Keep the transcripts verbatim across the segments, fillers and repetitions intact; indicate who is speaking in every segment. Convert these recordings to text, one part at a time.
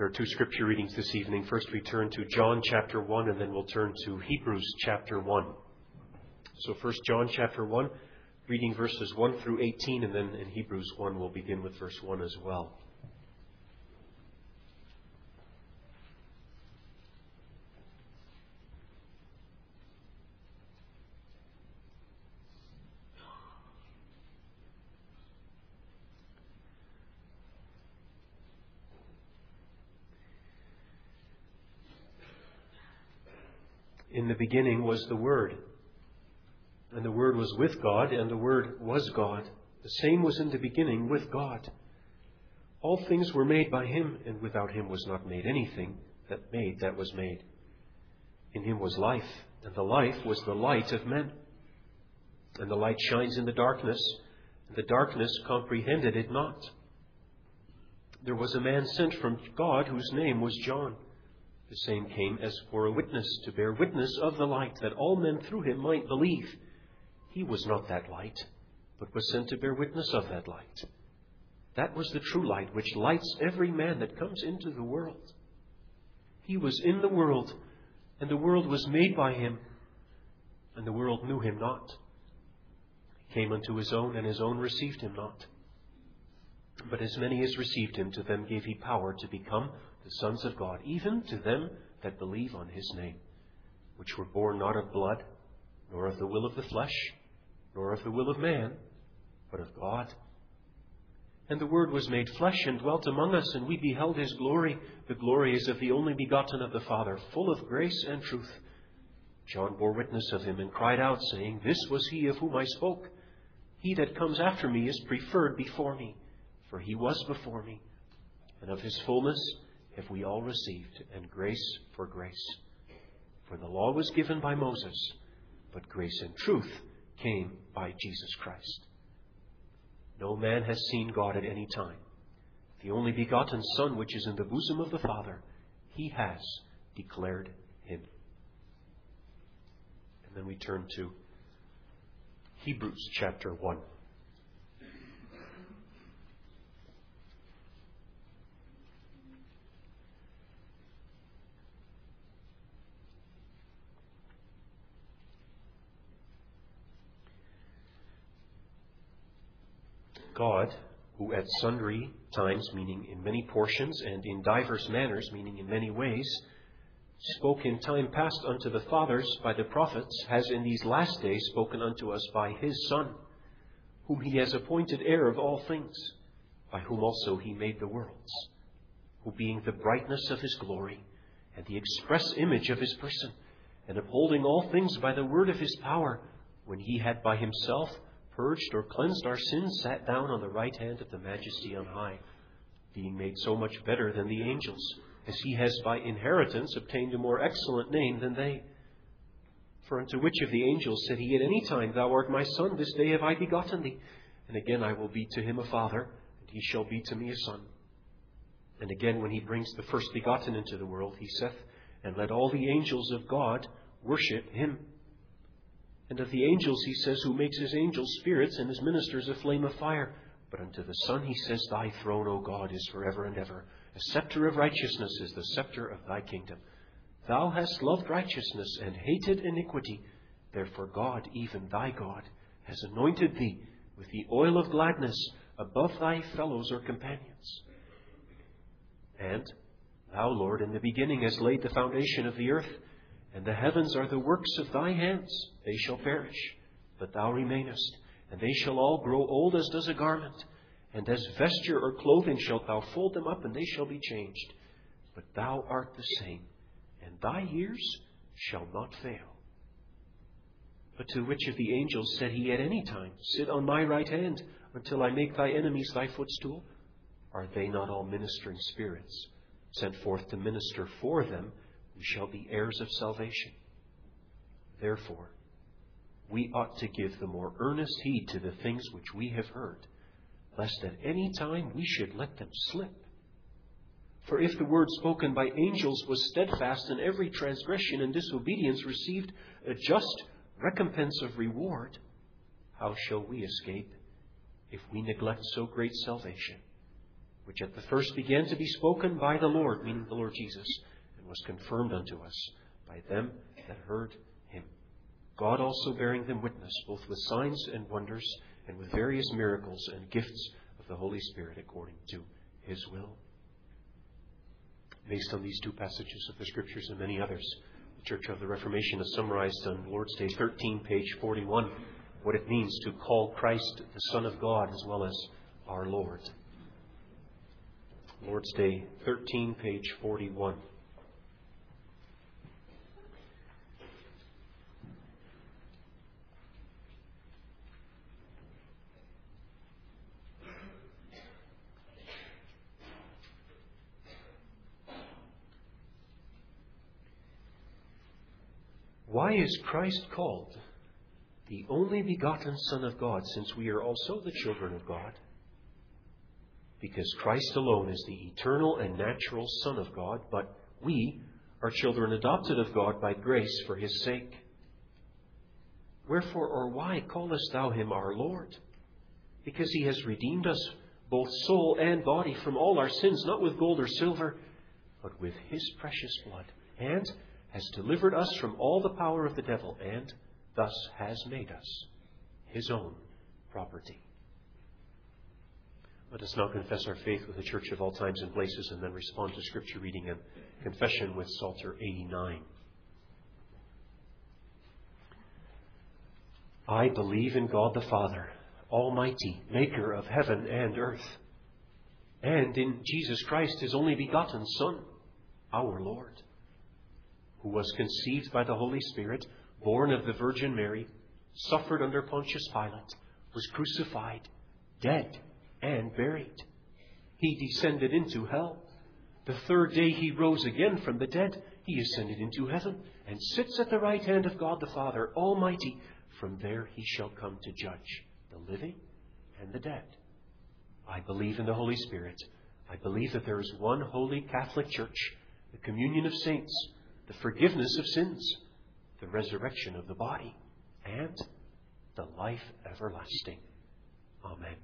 Speaker 1: There are two scripture readings this evening. First we turn to John chapter one, and then we'll turn to Hebrews chapter one. So first John chapter one, reading verses one through eighteen, and then in Hebrews one we'll begin with verse one as well. In the beginning was the Word, and the Word was with God, and the Word was God. The same was in the beginning with God. All things were made by Him, and without Him was not made anything that made that was made. In Him was life, and the life was the light of men. And the light shines in the darkness, and the darkness comprehended it not. There was a man sent from God whose name was John. The same came as for a witness, to bear witness of the light, that all men through him might believe. He was not that light, but was sent to bear witness of that light. That was the true light, which lights every man that comes into the world. He was in the world, and the world was made by Him, and the world knew Him not. He came unto His own, and His own received Him not. But as many as received Him, to them gave He power to become the sons of God, even to them that believe on His name, which were born not of blood, nor of the will of the flesh, nor of the will of man, but of God. And the Word was made flesh and dwelt among us, and we beheld His glory. The glory is of the only begotten of the Father, full of grace and truth. John bore witness of Him, and cried out, saying, This was He of whom I spoke. He that comes after me is preferred before me, for He was before me. And of His fullness have we all received, and grace for grace. For the law was given by Moses, but grace and truth came by Jesus Christ. No man has seen God at any time. The only begotten Son, which is in the bosom of the Father, He has declared Him. And then we turn to Hebrews chapter one. God, who at sundry times, meaning in many portions, and in divers manners, meaning in many ways, spoke in time past unto the fathers by the prophets, has in these last days spoken unto us by His Son, whom He has appointed heir of all things, by whom also He made the worlds, who being the brightness of His glory, and the express image of His person, and upholding all things by the word of His power, when He had by Himself purged or cleansed our sins, sat down on the right hand of the Majesty on high, being made so much better than the angels, as He has by inheritance obtained a more excellent name than they. For unto which of the angels said He at any time, Thou art my Son, this day have I begotten thee? And again, I will be to him a father, and he shall be to me a son. And again, when He brings the first begotten into the world, He saith, And let all the angels of God worship Him. And of the angels He says, Who makes His angels spirits, and His ministers a flame of fire. But unto the Son He says, Thy throne, O God, is forever and ever. A scepter of righteousness is the scepter of Thy kingdom. Thou hast loved righteousness and hated iniquity. Therefore God, even Thy God, has anointed Thee with the oil of gladness above Thy fellows or companions. And Thou, Lord, in the beginning hast laid the foundation of the earth, and the heavens are the works of Thy hands. They shall perish, but Thou remainest, and they shall all grow old as does a garment. And as vesture or clothing shalt Thou fold them up, and they shall be changed. But Thou art the same, and Thy years shall not fail. But to which of the angels said He at any time, Sit on my right hand, until I make Thy enemies Thy footstool? Are they not all ministering spirits, sent forth to minister for them, who shall be heirs of salvation? Therefore, we ought to give the more earnest heed to the things which we have heard, lest at any time we should let them slip. For if the word spoken by angels was steadfast, and every transgression and disobedience received a just recompense of reward, how shall we escape if we neglect so great salvation, which at the first began to be spoken by the Lord, meaning the Lord Jesus, and was confirmed unto us by them that heard him. God also bearing them witness, both with signs and wonders, and with various miracles and gifts of the Holy Spirit according to his will. Based on these two passages of the Scriptures and many others, the Church of the Reformation has summarized on Lord's Day thirteen, page forty-one, what it means to call Christ the Son of God as well as our Lord. Lord's Day thirteen, page forty-one. Why is Christ called the only begotten Son of God, since we are also the children of God? Because Christ alone is the eternal and natural Son of God, but we are children adopted of God by grace for his sake. Wherefore or why callest thou him our Lord? Because he has redeemed us, both soul and body, from all our sins, not with gold or silver, but with his precious blood, and has delivered us from all the power of the devil, and thus has made us his own property. Let us now confess our faith with the Church of all times and places, and then respond to Scripture reading and confession with Psalter eighty-nine. I believe in God the Father, Almighty, maker of heaven and earth, and in Jesus Christ, his only begotten Son, our Lord, who was conceived by the Holy Spirit, born of the Virgin Mary, suffered under Pontius Pilate, was crucified, dead, and buried. He descended into hell. The third day he rose again from the dead. He ascended into heaven and sits at the right hand of God the Father Almighty. From there he shall come to judge the living and the dead. I believe in the Holy Spirit. I believe that there is one holy Catholic Church, the communion of saints, the forgiveness of sins, the resurrection of the body, and the life everlasting. Amen.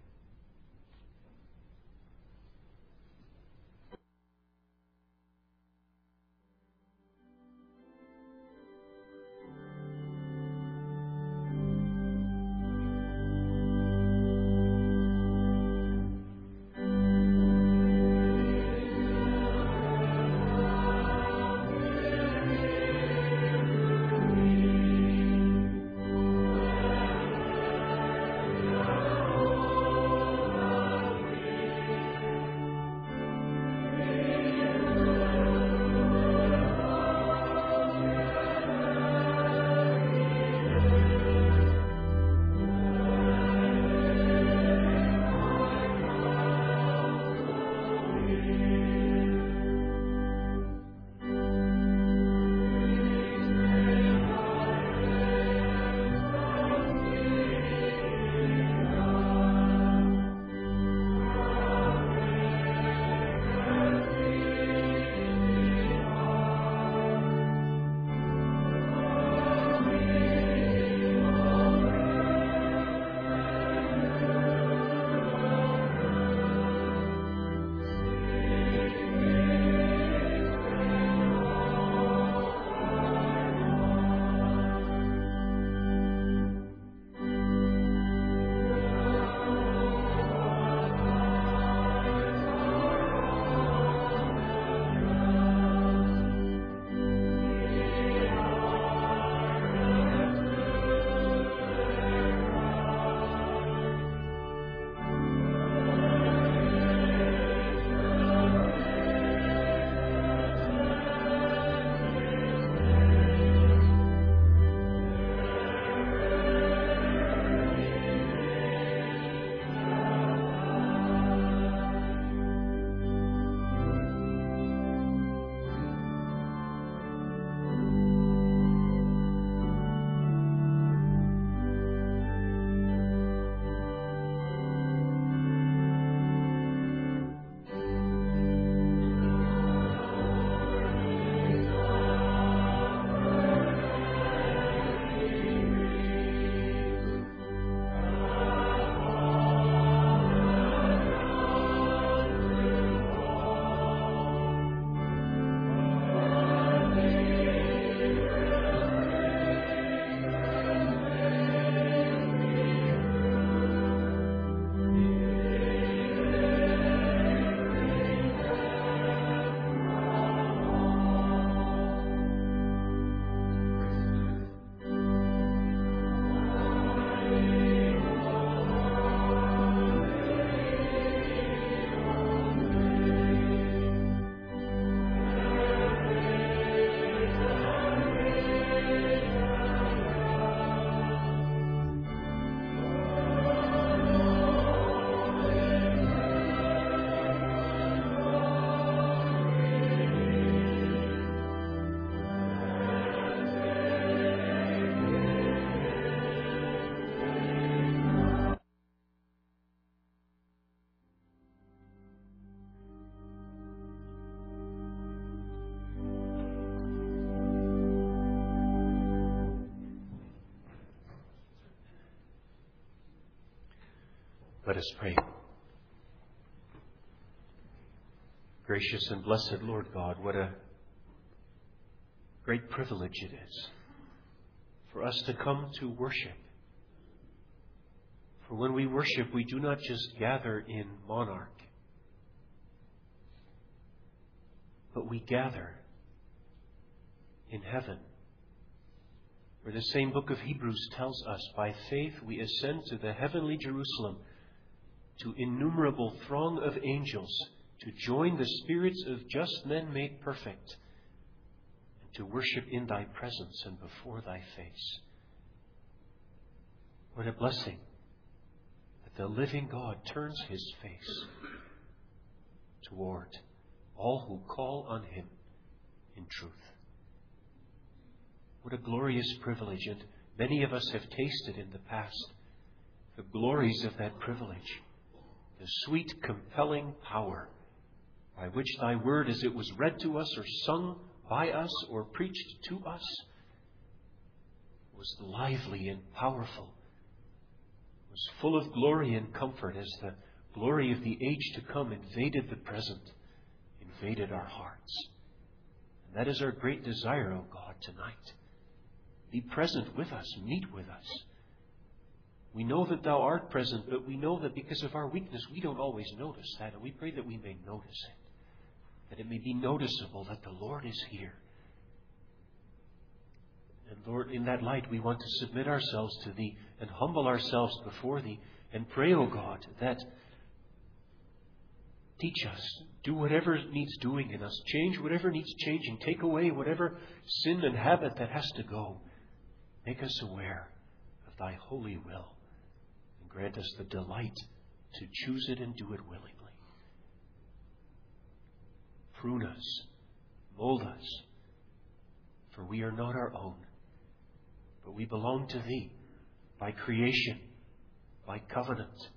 Speaker 1: Let us pray. Gracious and blessed Lord God, what a great privilege it is for us to come to worship. For when we worship, we do not just gather in Monarch, but we gather in heaven, where the same book of Hebrews tells us, by faith we ascend to the heavenly Jerusalem, to innumerable throng of angels, to join the spirits of just men made perfect, and to worship in thy presence and before thy face. What a blessing that the living God turns his face toward all who call on him in truth. What a glorious privilege, and many of us have tasted in the past the glories of that privilege, the sweet, compelling power by which thy word, as it was read to us or sung by us or preached to us, was lively and powerful, was full of glory and comfort as the glory of the age to come invaded the present, invaded our hearts. And that is our great desire, O God, tonight. Be present with us, meet with us. We know that thou art present, but we know that because of our weakness, we don't always notice that. And we pray that we may notice it, that it may be noticeable that the Lord is here. And Lord, in that light, we want to submit ourselves to Thee and humble ourselves before Thee and pray, O God, that teach us, do whatever needs doing in us, change whatever needs changing, take away whatever sin and habit that has to go. Make us aware of Thy holy will and grant us the delight to choose it and do it willingly. Prune us, mold us, for we are not our own, but we belong to Thee by creation, by covenant,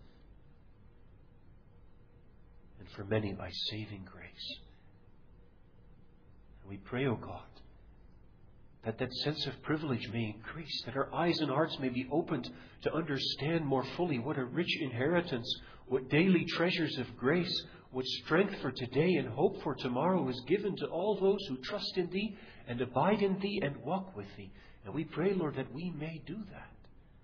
Speaker 1: and for many by saving grace. And we pray, O God, that that sense of privilege may increase, that our eyes and hearts may be opened to understand more fully what a rich inheritance, what daily treasures of grace, what strength for today and hope for tomorrow is given to all those who trust in Thee and abide in Thee and walk with Thee. And we pray, Lord, that we may do that.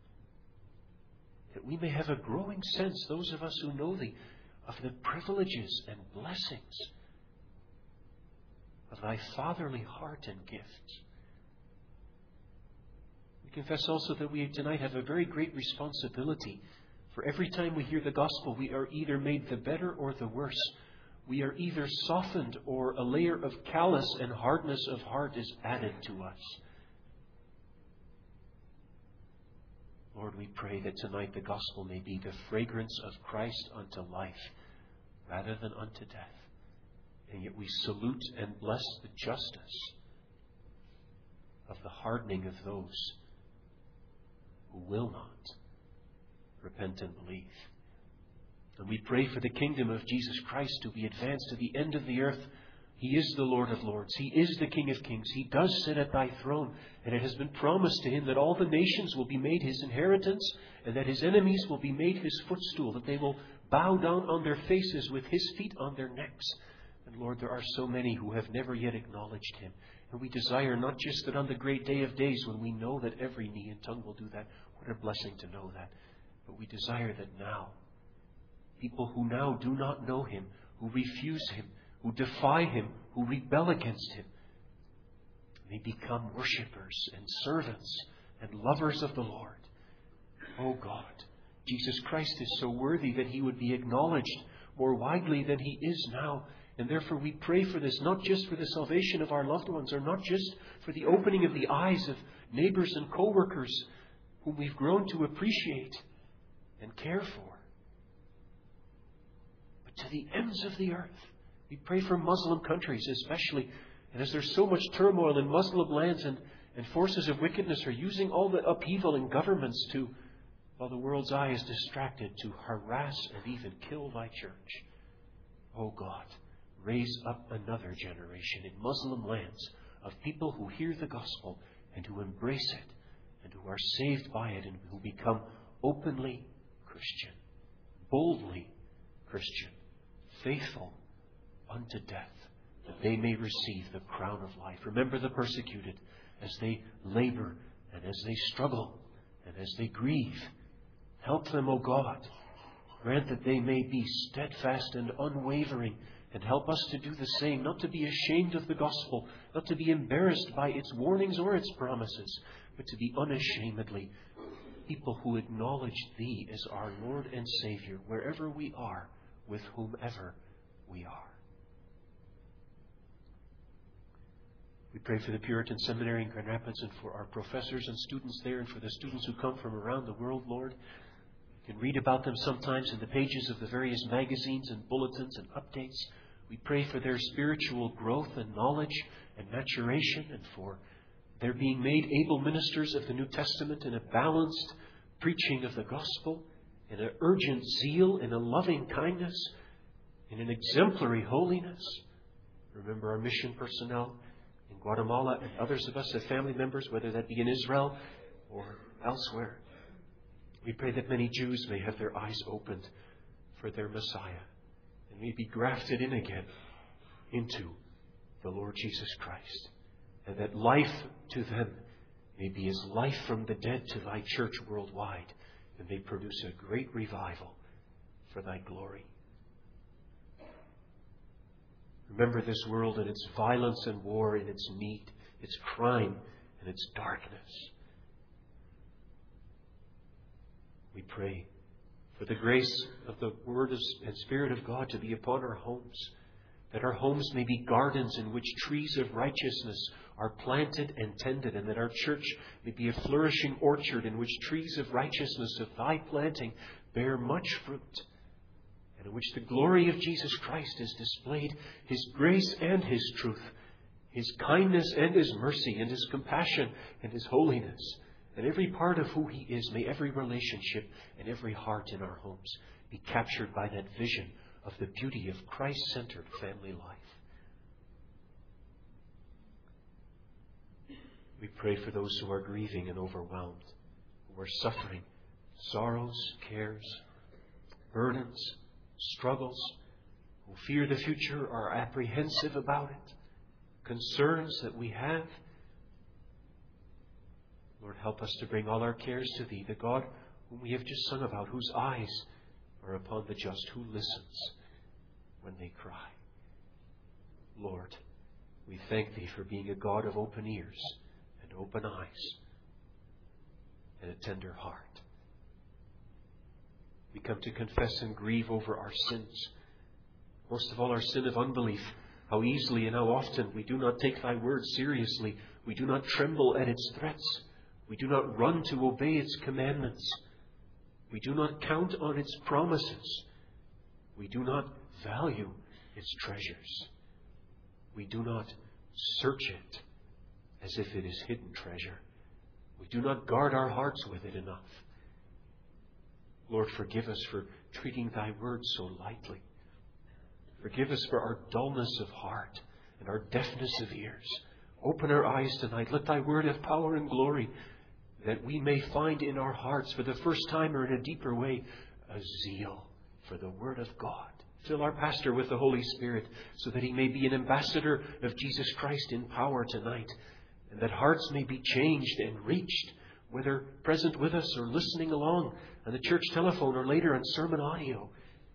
Speaker 1: That we may have a growing sense, those of us who know Thee, of the privileges and blessings of Thy fatherly heart and gifts. We confess also that we tonight have a very great responsibility. For every time we hear the gospel, we are either made the better or the worse. We are either softened or a layer of callous and hardness of heart is added to us. Lord, we pray that tonight the gospel may be the fragrance of Christ unto life rather than unto death. And yet we salute and bless the justice of the hardening of those who will not repent and believe. And we pray for the kingdom of Jesus Christ to be advanced to the end of the earth. He is the Lord of lords. He is the King of kings. He does sit at thy throne. And it has been promised to him that all the nations will be made his inheritance and that his enemies will be made his footstool, that they will bow down on their faces with his feet on their necks. And Lord, there are so many who have never yet acknowledged him. And we desire not just that on the great day of days when we know that every knee and tongue will do that. What a blessing to know that. But we desire that now, people who now do not know him, who refuse him, who defy him, who rebel against him, may become worshippers and servants and lovers of the Lord. Oh God, Jesus Christ is so worthy that he would be acknowledged more widely than he is now. And therefore we pray for this, not just for the salvation of our loved ones, or not just for the opening of the eyes of neighbors and co-workers whom we've grown to appreciate and care for, but to the ends of the earth. We pray for Muslim countries especially. And as there's so much turmoil in Muslim lands and, and forces of wickedness are using all the upheaval in governments to, while the world's eye is distracted, to harass and even kill thy church. Oh God, raise up another generation in Muslim lands of people who hear the gospel and who embrace it and who are saved by it and who become openly Christian, boldly, Christian, faithful unto death, that they may receive the crown of life. Remember the persecuted as they labor and as they struggle and as they grieve. Help them, O God. Grant that they may be steadfast and unwavering, and help us to do the same, not to be ashamed of the gospel, not to be embarrassed by its warnings or its promises, but to be unashamedly people who acknowledge Thee as our Lord and Savior wherever we are, with whomever we are. We pray for the Puritan Seminary in Grand Rapids and for our professors and students there and for the students who come from around the world, Lord. You can read about them sometimes in the pages of the various magazines and bulletins and updates. We pray for their spiritual growth and knowledge and maturation, and for their being made able ministers of the New Testament in a balanced preaching of the gospel, in an urgent zeal, in a loving kindness, in an exemplary holiness. Remember our mission personnel in Guatemala and others of us as family members, whether that be in Israel or elsewhere. We pray that many Jews may have their eyes opened for their Messiah and may be grafted in again into the Lord Jesus Christ, and that life to them may be as life from the dead to Thy church worldwide, and may produce a great revival for Thy glory. Remember this world and its violence and war and its need, its crime and its darkness. We pray for the grace of the Word and Spirit of God to be upon our homes, that our homes may be gardens in which trees of righteousness are planted and tended, and that our church may be a flourishing orchard in which trees of righteousness of Thy planting bear much fruit, and in which the glory of Jesus Christ is displayed, His grace and His truth, His kindness and His mercy, and His compassion and His holiness. And every part of who He is, may every relationship and every heart in our homes be captured by that vision of the beauty of Christ-centered family life. We pray for those who are grieving and overwhelmed, who are suffering sorrows, cares, burdens, struggles, who fear the future, are apprehensive about it, concerns that we have. Lord, help us to bring all our cares to Thee, the God whom we have just sung about, whose eyes are upon the just, who listens when they cry. Lord, we thank Thee for being a God of open ears and open eyes and a tender heart. We come to confess and grieve over our sins, most of all our sin of unbelief. How easily and how often we do not take Thy word seriously. We do not tremble at its threats. We do not run to obey its commandments. We do not count on its promises. We do not value its treasures. We do not search it as if it is hidden treasure. We do not guard our hearts with it enough. Lord, forgive us for treating Thy word so lightly. Forgive us for our dullness of heart and our deafness of ears. Open our eyes tonight. Let Thy word have power and glory, that we may find in our hearts, for the first time or in a deeper way, a zeal for the Word of God. Fill our pastor with the Holy Spirit, so that he may be an ambassador of Jesus Christ in power tonight, and that hearts may be changed and reached, whether present with us or listening along on the church telephone or later on sermon audio.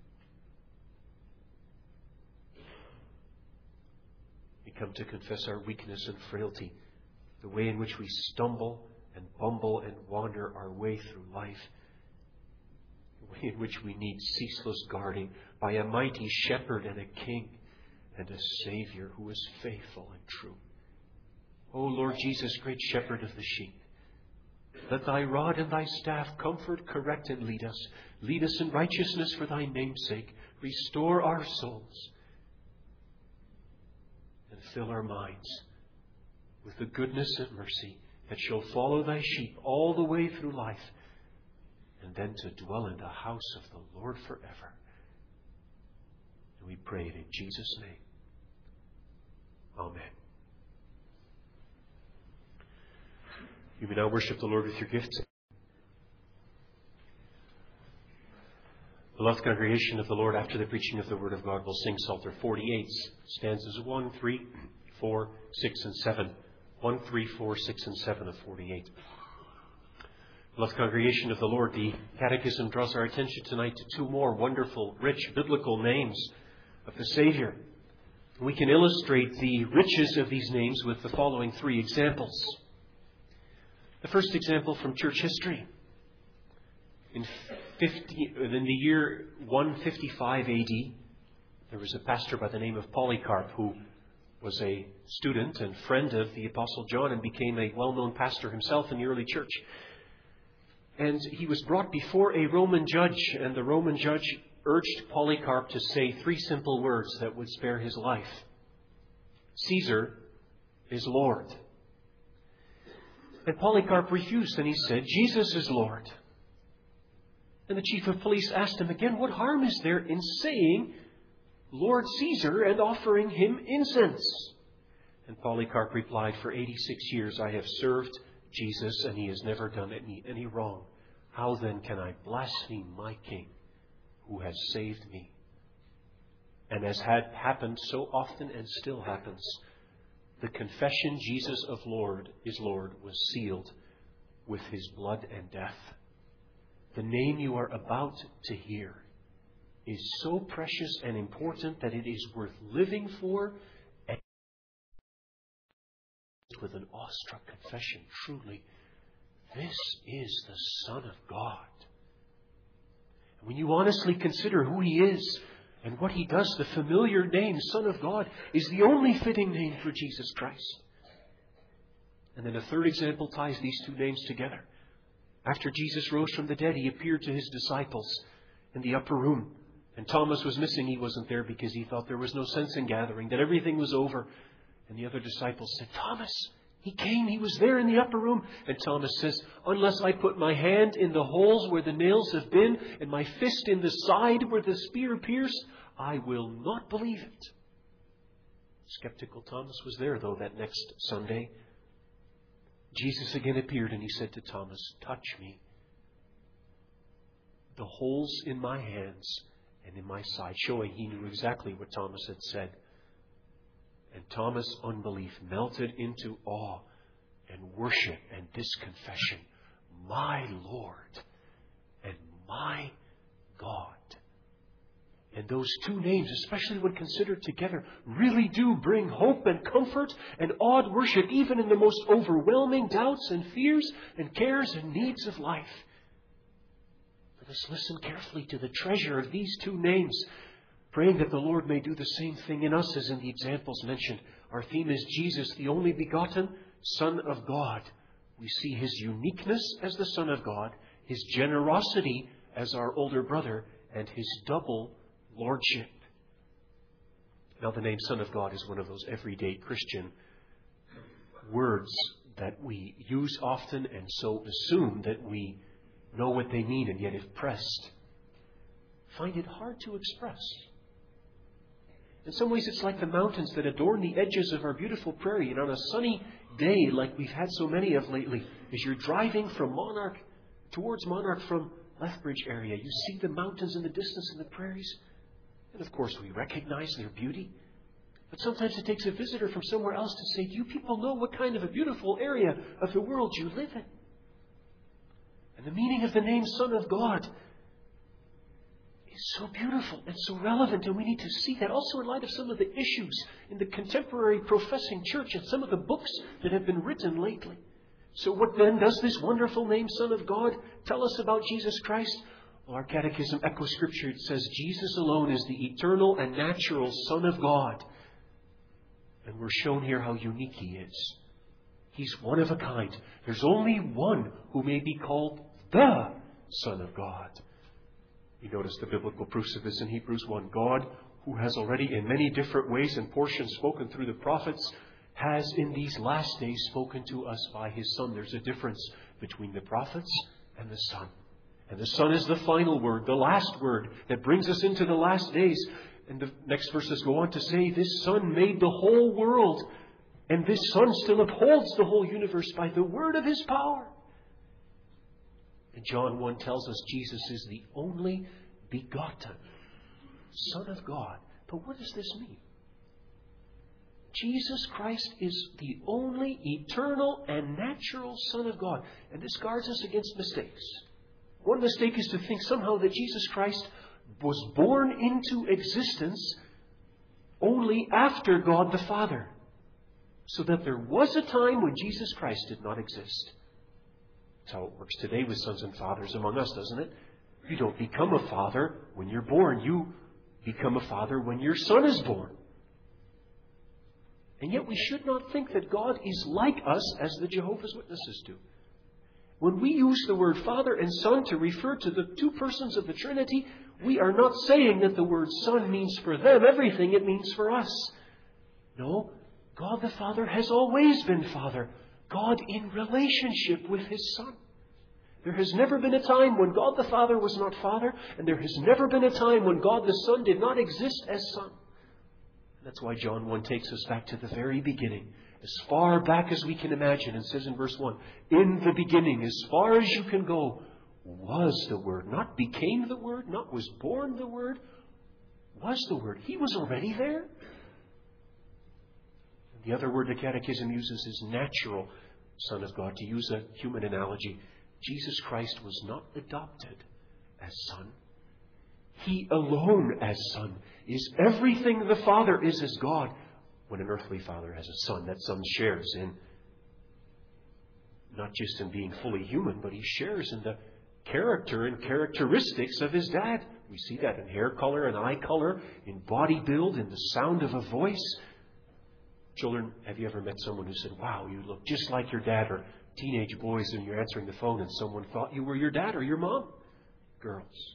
Speaker 1: We come to confess our weakness and frailty, the way in which we stumble and bumble and wander our way through life, the way in which we need ceaseless guarding by a mighty shepherd and a king and a Savior who is faithful and true. O Lord Jesus, great shepherd of the sheep, let Thy rod and Thy staff comfort, correct, and lead us. Lead us in righteousness for Thy name's sake. Restore our souls and fill our minds with the goodness and mercy that shall follow Thy sheep all the way through life, and then to dwell in the house of the Lord forever. And we pray it in Jesus' name. Amen. You may now worship the Lord with your gifts. Beloved congregation of the Lord, after the preaching of the Word of God, we'll sing Psalter forty-eight, stanzas one, three, four, six, and seven. one, three, four, six, and seven of forty-eight. Beloved congregation of the Lord, the Catechism draws our attention tonight to two more wonderful, rich, biblical names of the Savior. We can illustrate the riches of these names with the following three examples. The first example from church history. In, fifty, in the year one fifty-five A D, there was a pastor by the name of Polycarp who was a student and friend of the Apostle John and became a well-known pastor himself in the early church. And he was brought before a Roman judge, and the Roman judge urged Polycarp to say three simple words that would spare his life. Caesar is Lord. And Polycarp refused, and he said, Jesus is Lord. And the chief of police asked him again, what harm is there in saying Lord Caesar and offering him incense? And Polycarp replied, for eighty-six years I have served Jesus, and he has never done any, any wrong. How then can I blaspheme my King who has saved me? And as had happened so often and still happens, the confession Jesus of Lord is Lord was sealed with his blood and death. The name you are about to hear is so precious and important that it is worth living for, and with an awestruck confession, truly, this is the Son of God. And when you honestly consider who he is and what he does, the familiar name, Son of God, is the only fitting name for Jesus Christ. And then a third example ties these two names together. After Jesus rose from the dead, he appeared to his disciples in the upper room. And Thomas was missing. He wasn't there because he thought there was no sense in gathering, that everything was over. And the other disciples said, Thomas, he came, he was there in the upper room. And Thomas says, unless I put my hand in the holes where the nails have been, and my fist in the side where the spear pierced, I will not believe it. Skeptical Thomas was there, though, that next Sunday. Jesus again appeared and he said to Thomas, touch me. The holes in my hands and in my side, showing he knew exactly what Thomas had said. And Thomas' unbelief melted into awe and worship and this confession, my Lord and my God. And those two names, especially when considered together, really do bring hope and comfort and awed worship, even in the most overwhelming doubts and fears and cares and needs of life. Let us listen carefully to the treasure of these two names, praying that the Lord may do the same thing in us as in the examples mentioned. Our theme is Jesus, the only begotten Son of God. We see his uniqueness as the Son of God, his generosity as our older brother, and his double lordship. Now, the name Son of God is one of those everyday Christian words that we use often and so assume that we know what they mean, and yet if pressed, find it hard to express. In some ways, it's like the mountains that adorn the edges of our beautiful prairie. And on a sunny day, like we've had so many of lately, as you're driving from Monarch towards Monarch from Lethbridge area, you see the mountains in the distance in the prairies. And of course, we recognize their beauty. But sometimes it takes a visitor from somewhere else to say, do you people know what kind of a beautiful area of the world you live in? And the meaning of the name Son of God is so beautiful and so relevant, and we need to see that also in light of some of the issues in the contemporary professing church and some of the books that have been written lately. So what then does this wonderful name Son of God tell us about Jesus Christ? Well, our catechism echoes Scripture. It says Jesus alone is the eternal and natural Son of God. And we're shown here how unique he is. He's one of a kind. There's only one who may be called the Son of God. You notice the biblical proofs of this in Hebrews one. God, who has already in many different ways and portions spoken through the prophets, has in these last days spoken to us by his Son. There's a difference between the prophets and the Son. And the Son is the final word, the last word that brings us into the last days. And the next verses go on to say, this Son made the whole world, and this Son still upholds the whole universe by the word of his power. And John one tells us Jesus is the only begotten Son of God. But what does this mean? Jesus Christ is the only eternal and natural Son of God. And this guards us against mistakes. One mistake is to think somehow that Jesus Christ was born into existence only after God the Father. So that there was a time when Jesus Christ did not exist. That's how it works today with sons and fathers among us, doesn't it? You don't become a father when you're born. You become a father when your son is born. And yet we should not think that God is like us as the Jehovah's Witnesses do. When we use the word Father and Son to refer to the two persons of the Trinity, we are not saying that the word Son means for them everything it means for us. No, God the Father has always been Father. God in relationship with His Son. There has never been a time when God the Father was not Father, and there has never been a time when God the Son did not exist as Son. That's why John one takes us back to the very beginning, as far back as we can imagine, and says in verse one, in the beginning, as far as you can go, was the Word. Not became the Word, not was born the Word, was the Word. He was already there. The other word the Catechism uses is natural Son of God. To use a human analogy, Jesus Christ was not adopted as Son. He alone as Son is everything the Father is as God. When an earthly father has a son, that son shares in, not just in being fully human, but he shares in the character and characteristics of his dad. We see that in hair color and eye color, in body build, in the sound of a voice. Children, have you ever met someone who said, wow, you look just like your dad? Or teenage boys, and you're answering the phone and someone thought you were your dad or your mom? Girls.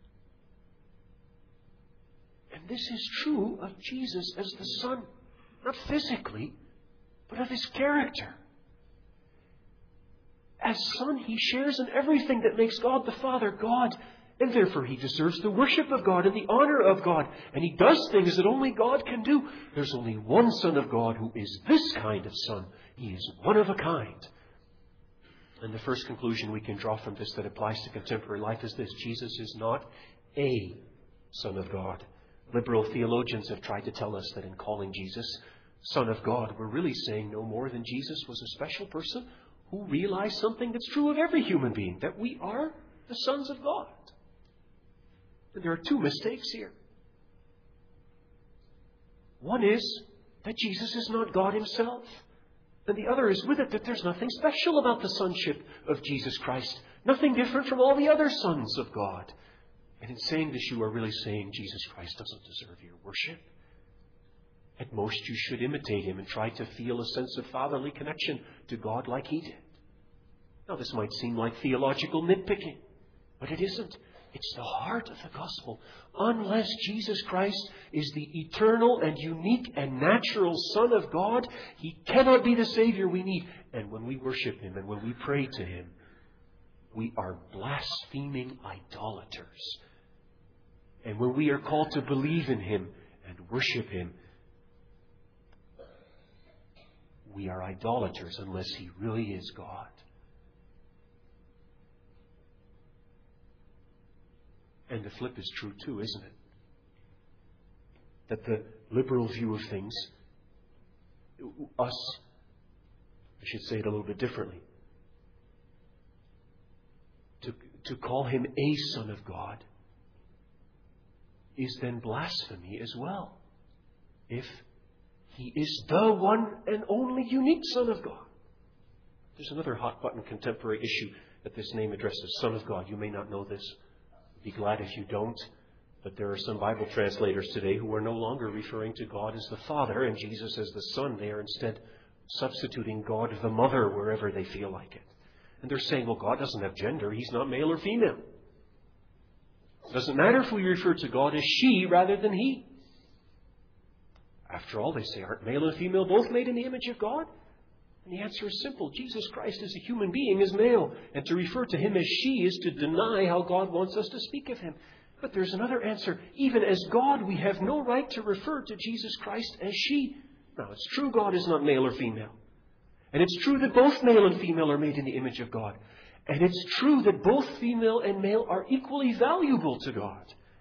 Speaker 1: And this is true of Jesus as the Son. Not physically, but of His character. As Son, He shares in everything that makes God the Father God. And therefore He deserves the worship of God and the honor of God. And He does things that only God can do. There's only one Son of God who is this kind of Son. He is one of a kind. And the first conclusion we can draw from this that applies to contemporary life is this: Jesus is not a Son of God. Liberal theologians have tried to tell us that in calling Jesus Son of God, we're really saying no more than Jesus was a special person who realized something that's true of every human being, that we are the sons of God. And there are two mistakes here. One is that Jesus is not God Himself. And the other is with it that there's nothing special about the sonship of Jesus Christ. Nothing different from all the other sons of God. And in saying this, you are really saying Jesus Christ doesn't deserve your worship. At most, you should imitate Him and try to feel a sense of fatherly connection to God like He did. Now, this might seem like theological nitpicking, but it isn't. It's the heart of the gospel. Unless Jesus Christ is the eternal and unique and natural Son of God, He cannot be the Savior we need. And when we worship Him and when we pray to Him, we are blaspheming idolaters. And when we are called to believe in Him and worship Him, we are idolaters unless He really is God. And the flip is true too, isn't it? That the liberal view of things, us, I should say it a little bit differently, to, to call Him a Son of God is then blasphemy as well. If He is the one and only unique Son of God. There's another hot-button contemporary issue that this name addresses, Son of God. You may not know this. Be glad if you don't. But there are some Bible translators today who are no longer referring to God as the Father and Jesus as the Son. They are instead substituting God the Mother wherever they feel like it. And they're saying, well, God doesn't have gender. He's not male or female. It doesn't matter if we refer to God as she rather than He. After all, they say, aren't male and female both made in the image of God? And the answer is simple. Jesus Christ as a human being is male. And to refer to Him as she is to deny how God wants us to speak of Him. But there's another answer. Even as God, we have no right to refer to Jesus Christ as she. Now, it's true God is not male or female. And it's true that both male and female are made in the image of God. And it's true that both female and male are equally valuable to God.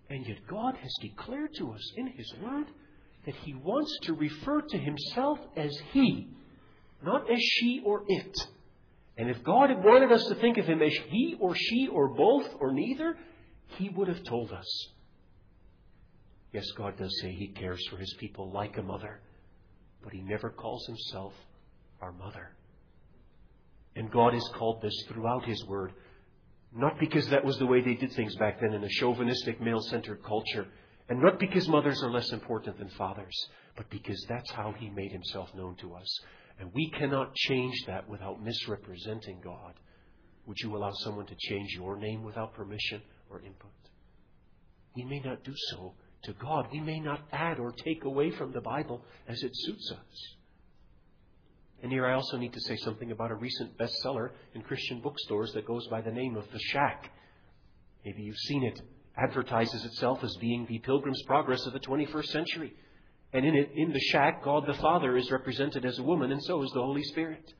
Speaker 1: And yet God has declared to us in His Word that He wants to refer to Himself as He, not as she or it. And if God had wanted us to think of Him as He or she or both or neither, He would have told us. Yes, God does say He cares for His people like a mother, but He never calls Himself our mother. And God has called this throughout His Word, not because that was the way they did things back then in a chauvinistic, male-centered culture, and not because mothers are less important than fathers, but because that's how He made Himself known to us. And we cannot change that without misrepresenting God. Would you allow someone to change your name without permission or input? We may not do so to God. We may not add or take away from the Bible as it suits us. And here I also need to say something about a recent bestseller in Christian bookstores that goes by the name of The Shack. Maybe you've seen it. Advertises itself as being the Pilgrim's Progress of the twenty-first century. And in it, in The Shack, God the Father is represented as a woman, and so is the Holy Spirit.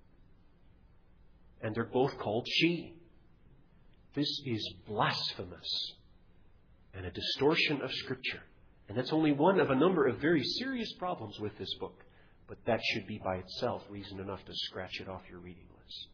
Speaker 1: And they're both called she. This is blasphemous and a distortion of Scripture. And that's only one of a number of very serious problems with this book. But that should be by itself reason enough to scratch it off your reading list.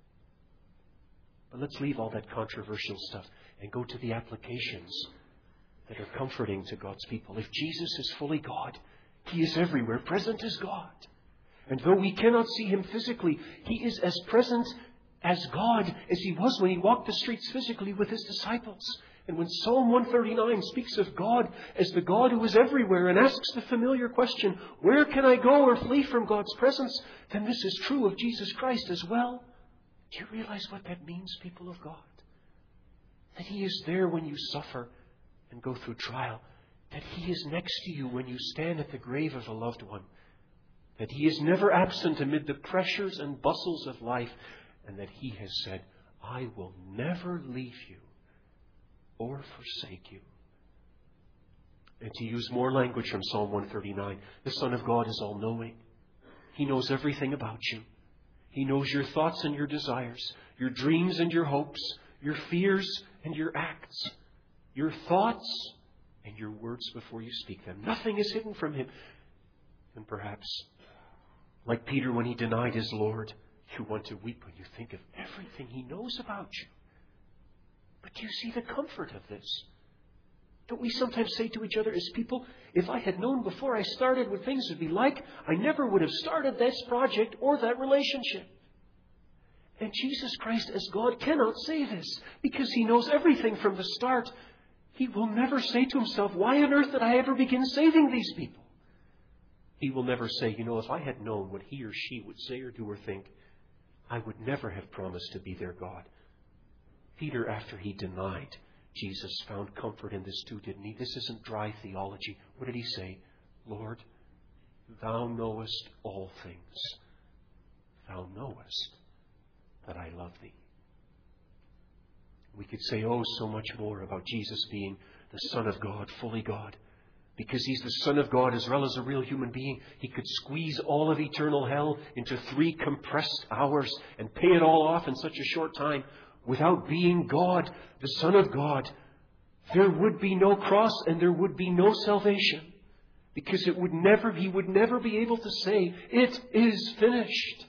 Speaker 1: But let's leave all that controversial stuff and go to the applications that are comforting to God's people. If Jesus is fully God, He is everywhere, present as God. And though we cannot see Him physically, He is as present as God as He was when He walked the streets physically with His disciples. And when Psalm one thirty-nine speaks of God as the God who is everywhere and asks the familiar question, where can I go or flee from God's presence? Then this is true of Jesus Christ as well. Do you realize what that means, people of God? That He is there when you suffer and go through trial. That He is next to you when you stand at the grave of a loved one. That He is never absent amid the pressures and bustles of life. And that He has said, I will never leave you or forsake you. And to use more language from Psalm one thirty-nine, the Son of God is all-knowing. He knows everything about you. He knows your thoughts and your desires, your dreams and your hopes, your fears and your acts, your thoughts and your words before you speak them. Nothing is hidden from Him. And perhaps, like Peter when he denied his Lord, you want to weep when you think of everything He knows about you. But do you see the comfort of this? Don't we sometimes say to each other as people, if I had known before I started what things would be like, I never would have started this project or that relationship. And Jesus Christ as God cannot say this because He knows everything from the start. He will never say to Himself, why on earth did I ever begin saving these people? He will never say, you know, if I had known what he or she would say or do or think, I would never have promised to be their God. Peter, after he denied Jesus, found comfort in this too, didn't he? This isn't dry theology. What did he say? Lord, Thou knowest all things. Thou knowest that I love Thee. We could say, oh, so much more about Jesus being the Son of God, fully God. Because He's the Son of God as well as a real human being. He could squeeze all of eternal hell into three compressed hours and pay it all off in such a short time. Without being God, the Son of God, there would be no cross and there would be no salvation. Because it would never, He would never be able to say, it is finished.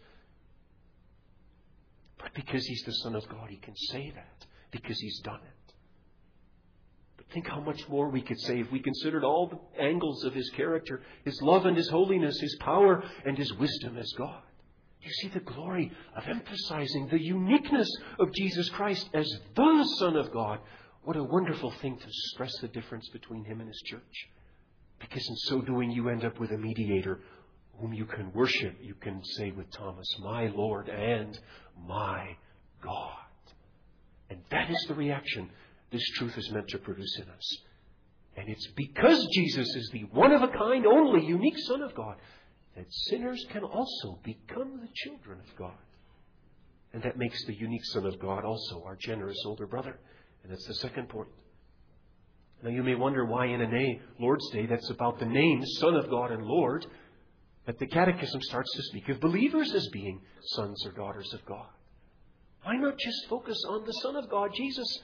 Speaker 1: But because He's the Son of God, He can say that. Because He's done it. But think how much more we could say if we considered all the angles of His character, His love and His holiness, His power and His wisdom as God. You see the glory of emphasizing the uniqueness of Jesus Christ as the Son of God. What a wonderful thing to stress the difference between Him and His church. Because in so doing, you end up with a mediator whom you can worship. You can say with Thomas, my Lord and my God. And that is the reaction this truth is meant to produce in us. And it's because Jesus is the one-of-a-kind, only unique Son of God, that sinners can also become the children of God. And that makes the unique Son of God also our generous older brother. And that's the second point. Now you may wonder why in an A, Lord's Day, that's about the names Son of God and Lord, that the Catechism starts to speak of believers as being sons or daughters of God. Why not just focus on the Son of God, Jesus,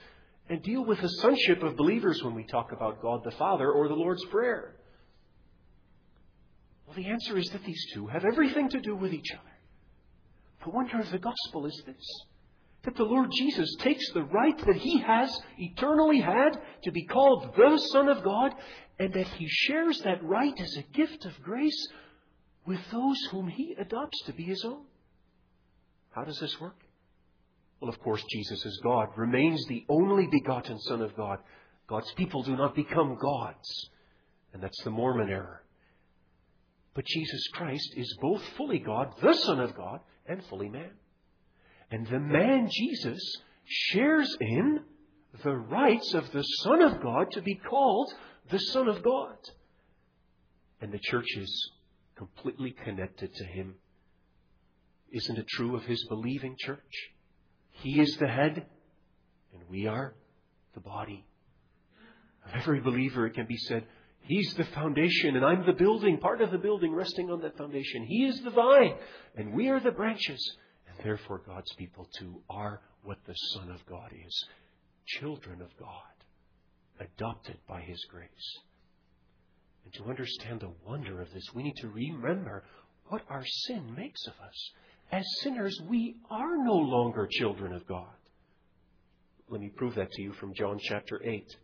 Speaker 1: and deal with the sonship of believers when we talk about God the Father or the Lord's Prayer? Well, the answer is that these two have everything to do with each other. The wonder of the gospel is this, that the Lord Jesus takes the right that He has eternally had to be called the Son of God, and that He shares that right as a gift of grace with those whom He adopts to be His own. How does this work? Well, of course, Jesus as God remains the only begotten Son of God. God's people do not become gods, and that's the Mormon error. But Jesus Christ is both fully God, the Son of God, and fully man. And the man Jesus shares in the rights of the Son of God to be called the Son of God. And the church is completely connected to Him. Isn't it true of His believing church? He is the head, and we are the body. Of every believer, it can be said, He's the foundation, and I'm the building, part of the building resting on that foundation. He is the vine, and we are the branches. And therefore, God's people too are what the Son of God is. Children of God, adopted by His grace. And to understand the wonder of this, we need to remember what our sin makes of us. As sinners, we are no longer children of God. Let me prove that to you from John chapter eight.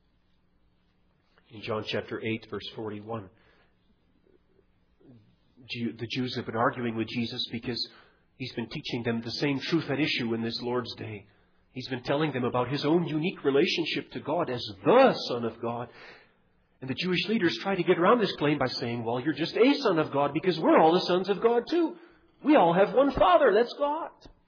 Speaker 1: In John chapter eight, verse forty-one, the Jews have been arguing with Jesus because He's been teaching them the same truth at issue in this Lord's Day. He's been telling them about His own unique relationship to God as the Son of God. And the Jewish leaders try to get around this claim by saying, well, you're just a son of God because we're all the sons of God too. We all have one Father, that's God.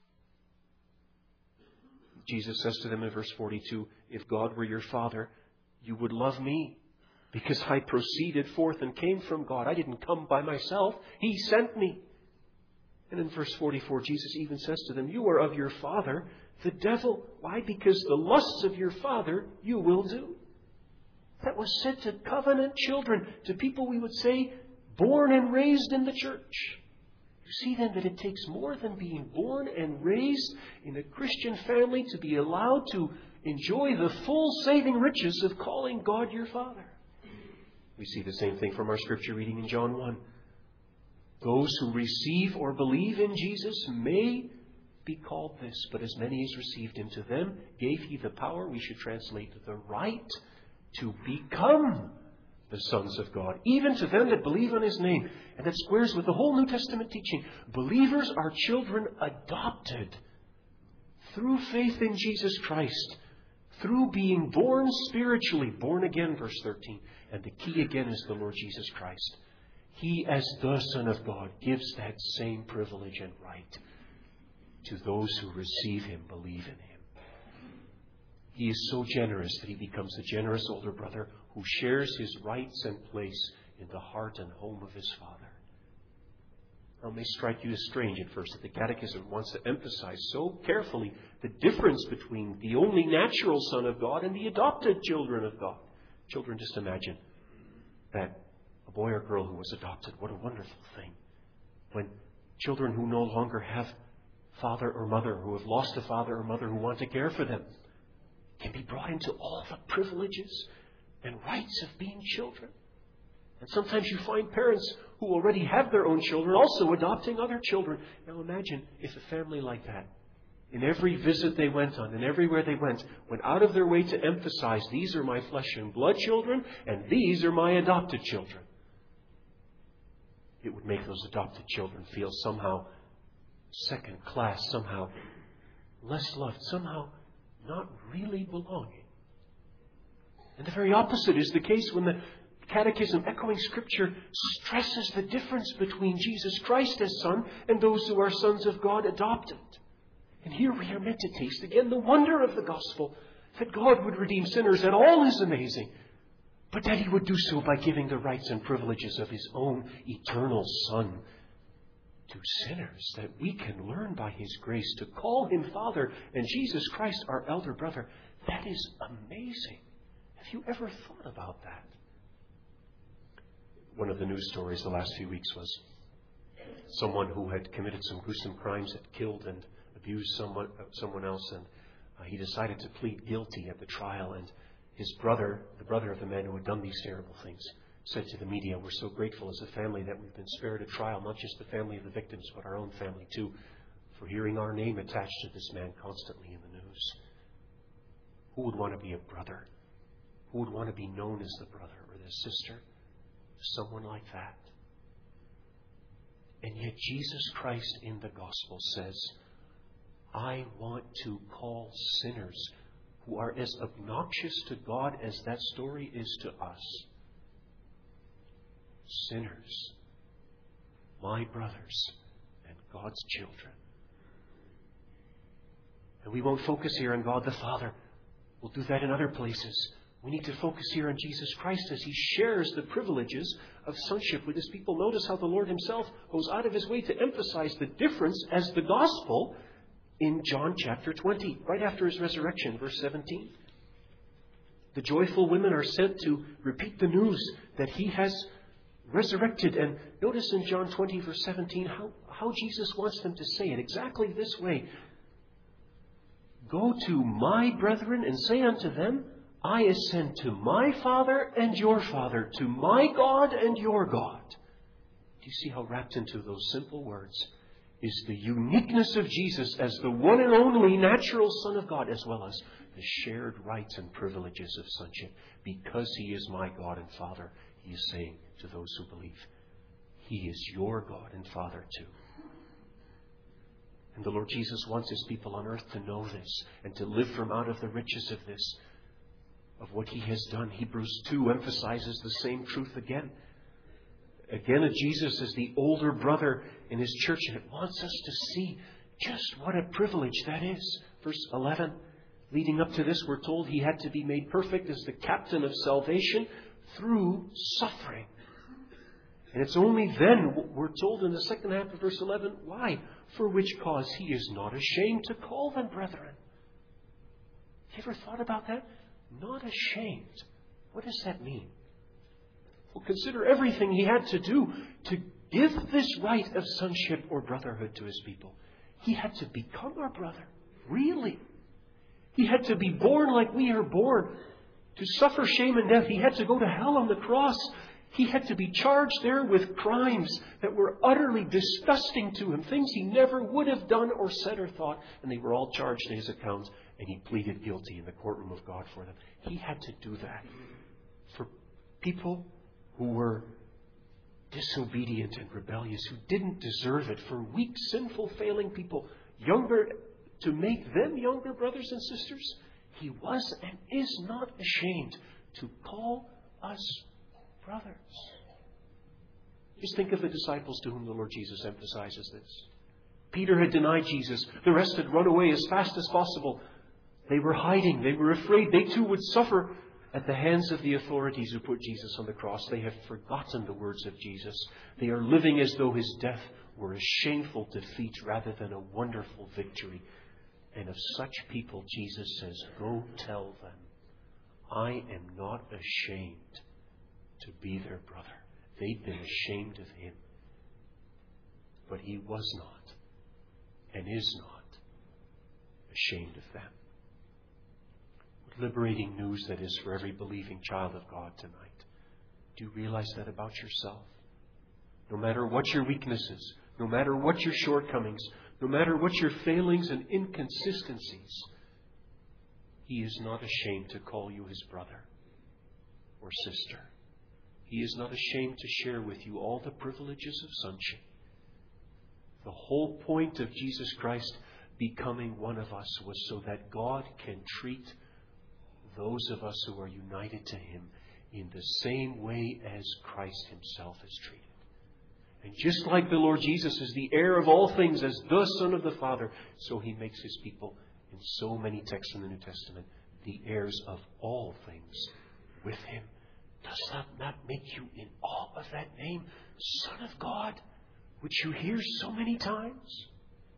Speaker 1: Jesus says to them in verse forty-two, if God were your Father, you would love me because I proceeded forth and came from God. I didn't come by myself. He sent me. And in verse forty-four, Jesus even says to them, you are of your father, the devil. Why? Because the lusts of your father you will do. That was said to covenant children, to people we would say born and raised in the church. You see then that it takes more than being born and raised in a Christian family to be allowed to enjoy the full saving riches of calling God your Father. We see the same thing from our scripture reading in John one. Those who receive or believe in Jesus may be called this, but as many as received Him, to them gave He the power, we should translate the right, to become the sons of God, even to them that believe on His name. And that squares with the whole New Testament teaching. Believers are children adopted through faith in Jesus Christ, through being born spiritually, born again, verse thirteen. And the key again is the Lord Jesus Christ. He, as the Son of God, gives that same privilege and right to those who receive Him, believe in Him. He is so generous that He becomes a generous older brother who shares His rights and place in the heart and home of His Father. Now, it may strike you as strange at first that the Catechism wants to emphasize so carefully the difference between the only natural Son of God and the adopted children of God. Children, just imagine that a boy or girl who was adopted. What a wonderful thing. When children who no longer have father or mother, who have lost a father or mother who want to care for them, can be brought into all the privileges and rights of being children. And sometimes you find parents who already have their own children also adopting other children. Now imagine if a family like that, in every visit they went on and everywhere they went, went out of their way to emphasize, these are my flesh and blood children and these are my adopted children. It would make those adopted children feel somehow second class, somehow less loved, somehow not really belonging. And the very opposite is the case when the Catechism, echoing Scripture, stresses the difference between Jesus Christ as Son and those who are sons of God adopted. And here we are meant to taste again the wonder of the gospel, that God would redeem sinners at all is amazing, but that He would do so by giving the rights and privileges of His own eternal Son to sinners, that we can learn by His grace to call Him Father and Jesus Christ our elder brother. That is amazing. Have you ever thought about that? One of the news stories the last few weeks was someone who had committed some gruesome crimes, had killed and abused someone, someone else, and Uh, he decided to plead guilty at the trial, and his brother, the brother of the man who had done these terrible things, said to the media, "We're so grateful as a family that we've been spared a trial, not just the family of the victims, but our own family too, for hearing our name attached to this man constantly in the news." Who would want to be a brother? Who would want to be known as the brother or the sister? Someone like that. And yet Jesus Christ in the gospel says, "I want to call sinners who are as obnoxious to God as that story is to us, sinners, my brothers and God's children." And we won't focus here on God the Father. We'll do that in other places. We need to focus here on Jesus Christ as He shares the privileges of sonship with His people. Notice how the Lord Himself goes out of His way to emphasize the difference as the gospel in John chapter twenty, right after His resurrection, verse seventeen. The joyful women are sent to repeat the news that He has resurrected. And notice in John twenty, verse seventeen, how, how Jesus wants them to say it exactly this way. "Go to my brethren and say unto them, I ascend to my Father and your Father, to my God and your God." Do you see how wrapped into those simple words is the uniqueness of Jesus as the one and only natural Son of God, as well as the shared rights and privileges of sonship? Because He is my God and Father, He is saying to those who believe, He is your God and Father too. And the Lord Jesus wants His people on earth to know this and to live from out of the riches of this, of what He has done. Hebrews two emphasizes the same truth again. Again, of Jesus as the older brother in His church, and it wants us to see just what a privilege that is. Verse eleven, leading up to this, we're told He had to be made perfect as the captain of salvation through suffering. And it's only then, we're told in the second half of verse eleven, why? For which cause He is not ashamed to call them brethren. You ever thought about that? Not ashamed. What does that mean? Well, consider everything He had to do to give this right of sonship or brotherhood to His people. He had to become our brother. Really? He had to be born like we are born. To suffer shame and death. He had to go to hell on the cross. He had to be charged there with crimes that were utterly disgusting to Him. Things He never would have done or said or thought. And they were all charged to His account. And He pleaded guilty in the courtroom of God for them. He had to do that for people who were disobedient and rebellious, who didn't deserve it, for weak, sinful, failing people, younger, to make them younger brothers and sisters. He was and is not ashamed to call us brothers. Just think of the disciples to whom the Lord Jesus emphasizes this. Peter had denied Jesus. The rest had run away as fast as possible. They were hiding. They were afraid. They too would suffer at the hands of the authorities who put Jesus on the cross. They have forgotten the words of Jesus. They are living as though His death were a shameful defeat rather than a wonderful victory. And of such people, Jesus says, "Go tell them, I am not ashamed to be their brother." They'd been ashamed of Him. But He was not and is not ashamed of them. What liberating news that is for every believing child of God tonight. Do you realize that about yourself? No matter what your weaknesses, no matter what your shortcomings, no matter what your failings and inconsistencies, He is not ashamed to call you His brother or sister. He is not ashamed to share with you all the privileges of sonship. The whole point of Jesus Christ becoming one of us was so that God can treat those of us who are united to Him in the same way as Christ Himself is treated. And just like the Lord Jesus is the heir of all things as the Son of the Father, so He makes His people, in so many texts in the New Testament, the heirs of all things with Him. Does that not make you in awe of that name, Son of God, which you hear so many times?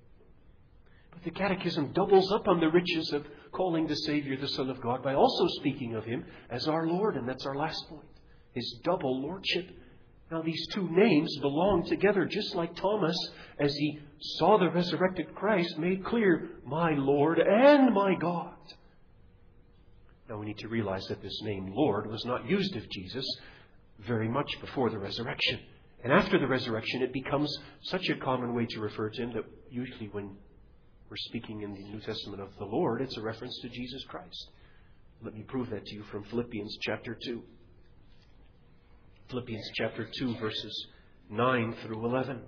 Speaker 1: But the Catechism doubles up on the riches of calling the Savior the Son of God by also speaking of Him as our Lord, and that's our last point. His double lordship. Now these two names belong together, just like Thomas, as he saw the resurrected Christ, made clear, my Lord and my God. Now we need to realize that this name Lord was not used of Jesus very much before the resurrection. And after the resurrection, it becomes such a common way to refer to Him that usually when we're speaking in the New Testament of the Lord, it's a reference to Jesus Christ. Let me prove that to you from Philippians chapter two. Philippians chapter two, verses nine through eleven.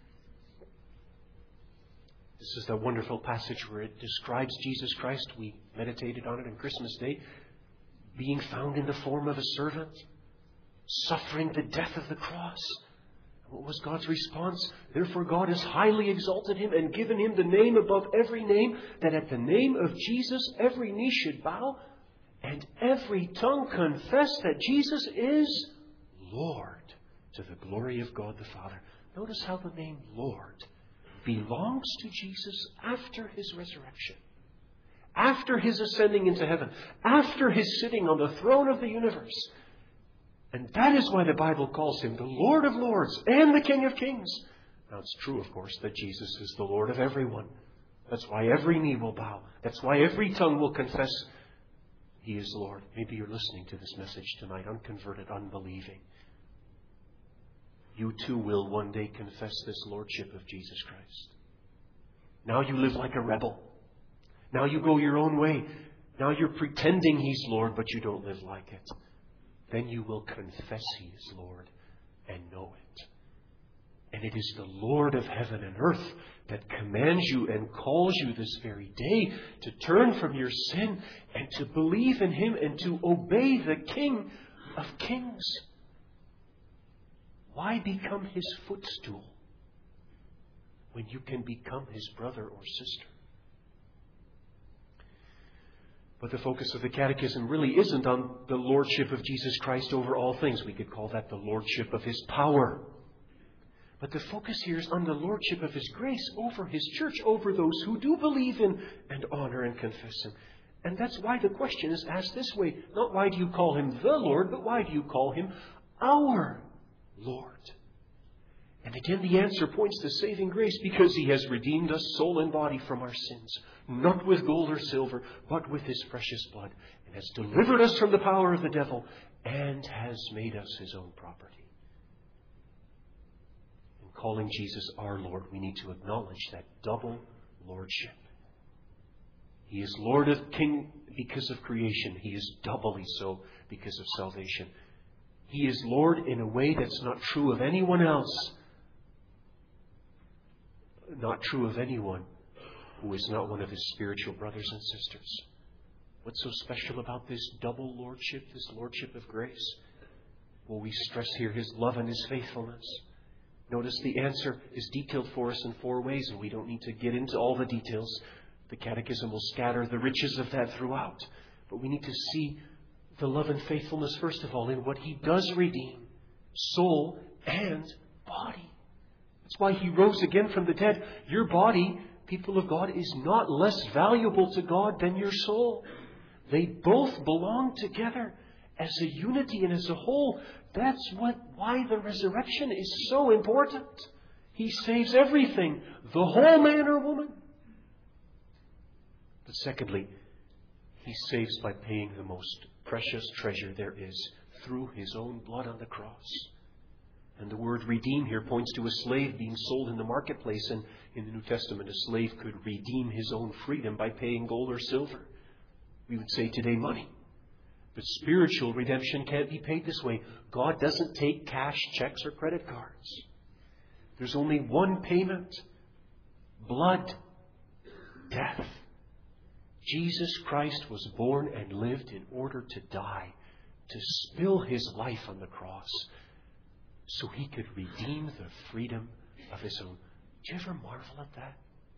Speaker 1: This is the wonderful passage where it describes Jesus Christ. We meditated on it on Christmas Day. Being found in the form of a servant, suffering the death of the cross. What was God's response? Therefore God has highly exalted Him and given Him the name above every name, that at the name of Jesus every knee should bow and every tongue confess that Jesus is Lord, to the glory of God the Father. Notice how the name Lord belongs to Jesus after His resurrection, after His ascending into heaven, after His sitting on the throne of the universe. And that is why the Bible calls Him the Lord of Lords and the King of Kings. Now it's true, of course, that Jesus is the Lord of everyone. That's why every knee will bow. That's why every tongue will confess He is Lord. Maybe you're listening to this message tonight, unconverted, unbelieving. You too will one day confess this Lordship of Jesus Christ. Now you live like a rebel. Now you go your own way. Now you're pretending He's Lord, but you don't live like it. Then you will confess He is Lord and know it. And it is the Lord of heaven and earth that commands you and calls you this very day to turn from your sin and to believe in Him and to obey the King of Kings. Why become His footstool when you can become His brother or sister? But the focus of the Catechism really isn't on the Lordship of Jesus Christ over all things. We could call that the Lordship of His power. But the focus here is on the Lordship of His grace over His church, over those who do believe in and honor and confess Him. And that's why the question is asked this way. Not why do you call Him the Lord, but why do you call Him our Lord? And again, the answer points to saving grace, because He has redeemed us soul and body from our sins, not with gold or silver, but with His precious blood, and has delivered us from the power of the devil, and has made us His own property. In calling Jesus our Lord, we need to acknowledge that double lordship. He is Lord of King because of creation. He is doubly so because of salvation. He is Lord in a way that's not true of anyone else. Not true of anyone who is not one of His spiritual brothers and sisters. What's so special about this double lordship, this lordship of grace? Well, we stress here His love and His faithfulness. Notice the answer is detailed for us in four ways, and we don't need to get into all the details. The Catechism will scatter the riches of that throughout. But we need to see the love and faithfulness, first of all, in what He does redeem, soul and body. That's why He rose again from the dead. Your body, people of God, is not less valuable to God than your soul. They both belong together as a unity and as a whole. That's what why the resurrection is so important. He saves everything, the whole man or woman. But secondly, He saves by paying the most precious treasure there is through His own blood on the cross. And the word redeem here points to a slave being sold in the marketplace. And in the New Testament, a slave could redeem his own freedom by paying gold or silver. We would say today money. But spiritual redemption can't be paid this way. God doesn't take cash, checks, or credit cards. There's only one payment. Blood. Death. Jesus Christ was born and lived in order to die, to spill His life on the cross, so He could redeem the freedom of His own. Do you ever marvel at that?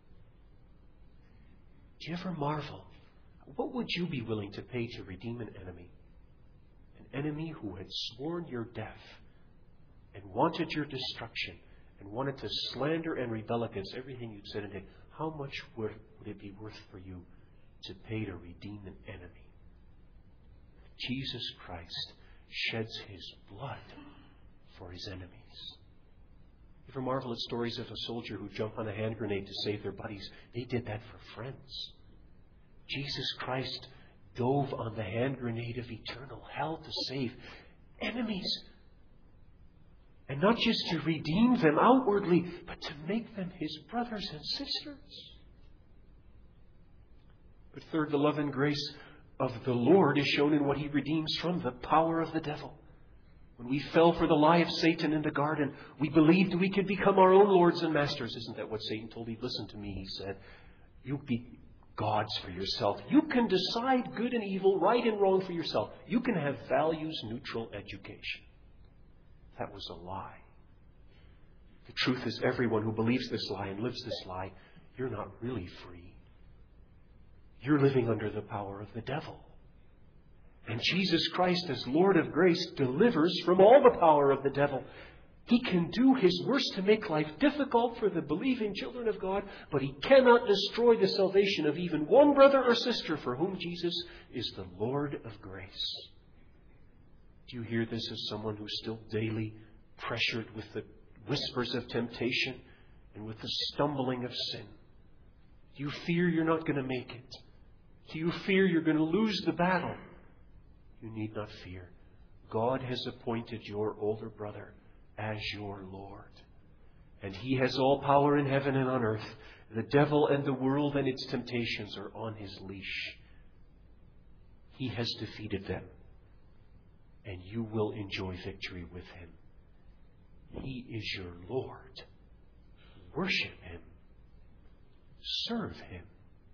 Speaker 1: Do you ever marvel? What would you be willing to pay to redeem an enemy? An enemy who had sworn your death and wanted your destruction and wanted to slander and rebel against everything you'd said and did. How much would, would it be worth for you to pay to redeem an enemy? Jesus Christ sheds His blood for his enemies. You ever marvel at stories of a soldier who jumped on a hand grenade to save their buddies? They did that for friends. Jesus Christ dove on the hand grenade of eternal hell to save enemies. And not just to redeem them outwardly, but to make them his brothers and sisters. But third, the love and grace of the Lord is shown in what he redeems from the power of the devil. When we fell for the lie of Satan in the garden, we believed we could become our own lords and masters. Isn't that what Satan told Eve? Listen to me, he said. You be gods for yourself. You can decide good and evil, right and wrong for yourself. You can have values-neutral education. That was a lie. The truth is, everyone who believes this lie and lives this lie, you're not really free. You're living under the power of the devil. And Jesus Christ, as Lord of grace, delivers from all the power of the devil. He can do his worst to make life difficult for the believing children of God, but he cannot destroy the salvation of even one brother or sister for whom Jesus is the Lord of grace. Do you hear this as someone who's still daily pressured with the whispers of temptation and with the stumbling of sin? Do you fear you're not going to make it? Do you fear you're going to lose the battle? You need not fear. God has appointed your older brother as your Lord. And he has all power in heaven and on earth. The devil and the world and its temptations are on his leash. He has defeated them. And you will enjoy victory with him. He is your Lord. Worship him. Serve him.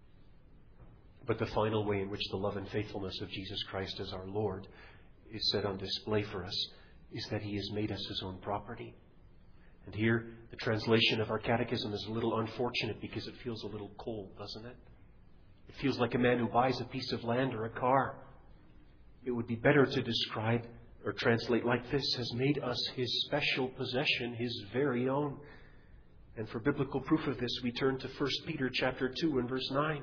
Speaker 1: But the final way in which the love and faithfulness of Jesus Christ as our Lord is set on display for us is that he has made us his own property. And here, the translation of our catechism is a little unfortunate because it feels a little cold, doesn't it? It feels like a man who buys a piece of land or a car. It would be better to describe or translate like this: has made us his special possession, his very own. And for biblical proof of this, we turn to First Peter chapter two and verse nine.